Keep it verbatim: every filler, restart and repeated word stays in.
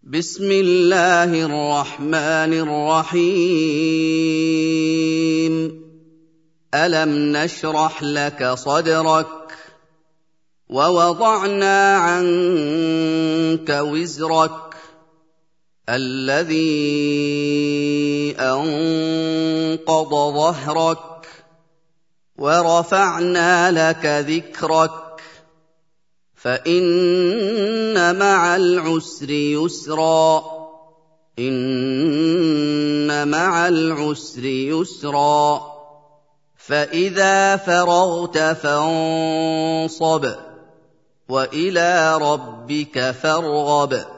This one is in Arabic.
بسم الله الرحمن الرحيم ألم نشرح لك صدرك ووضعنا عنك وزرك الذي أنقض ظهرك ورفعنا لك ذكرك فإن مع العسر يسرا إن مع العسر يسرا فإذا فرغت فانصب وإلى ربك فارغب